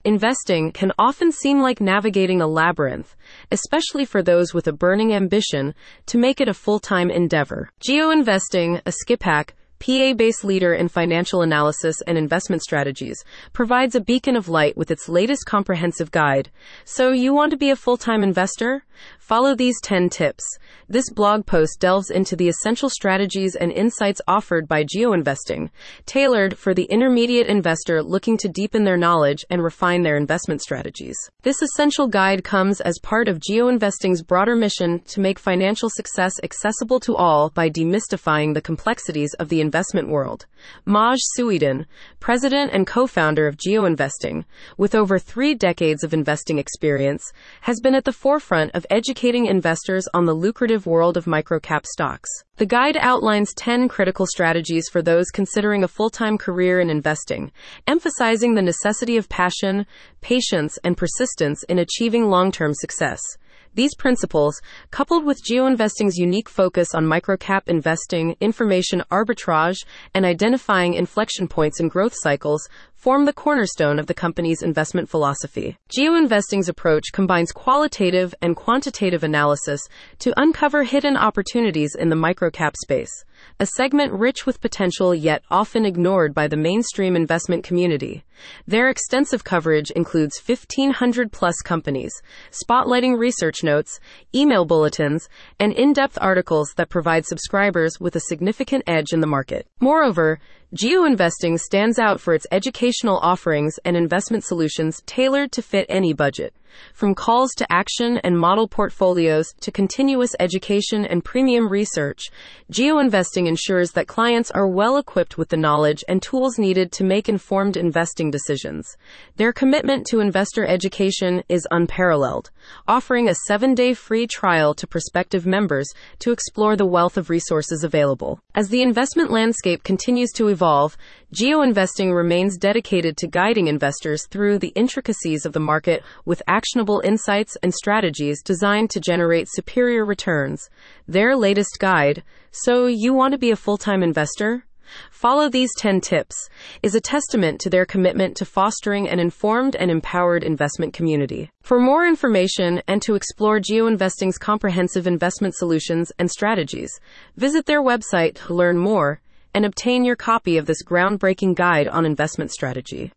Investing can often seem like navigating a labyrinth, especially for those with a burning ambition to make it a full-time endeavor. GeoInvesting, a Skipack, PA-based leader in financial analysis and investment strategies, provides a beacon of light with its latest comprehensive guide. So you want to be a full-time investor? Follow these 10 tips. This blog post delves into the essential strategies and insights offered by GeoInvesting, tailored for the intermediate investor looking to deepen their knowledge and refine their investment strategies. This essential guide comes as part of GeoInvesting's broader mission to make financial success accessible to all by demystifying the complexities of the investment world. Maj Soueidan, president and co-founder of GeoInvesting, with over 3 decades of investing experience, has been at the forefront of educating investors on the lucrative world of microcap stocks. The guide outlines 10 critical strategies for those considering a full-time career in investing, emphasizing the necessity of passion, patience, and persistence in achieving long-term success. These principles, coupled with GeoInvesting's unique focus on microcap investing, information arbitrage, and identifying inflection points in growth cycles, form the cornerstone of the company's investment philosophy. GeoInvesting's approach combines qualitative and quantitative analysis to uncover hidden opportunities in the microcap space, a segment rich with potential yet often ignored by the mainstream investment community. Their extensive coverage includes 1,500-plus companies, spotlighting research notes, email bulletins, and in-depth articles that provide subscribers with a significant edge in the market. Moreover, GeoInvesting stands out for its educational offerings and investment solutions tailored to fit any budget. From calls to action and model portfolios to continuous education and premium research, GeoInvesting ensures that clients are well equipped with the knowledge and tools needed to make informed investing decisions. Their commitment to investor education is unparalleled, offering a 7-day free trial to prospective members to explore the wealth of resources available. As the investment landscape continues to evolve, GeoInvesting remains dedicated to guiding investors through the intricacies of the market with actionable insights and strategies designed to generate superior returns. Their latest guide, So You Want to Be a Full-Time Investor? Follow these 10 tips, is a testament to their commitment to fostering an informed and empowered investment community. For more information and to explore GeoInvesting's comprehensive investment solutions and strategies, visit their website to learn more and obtain your copy of this groundbreaking guide on investment strategy.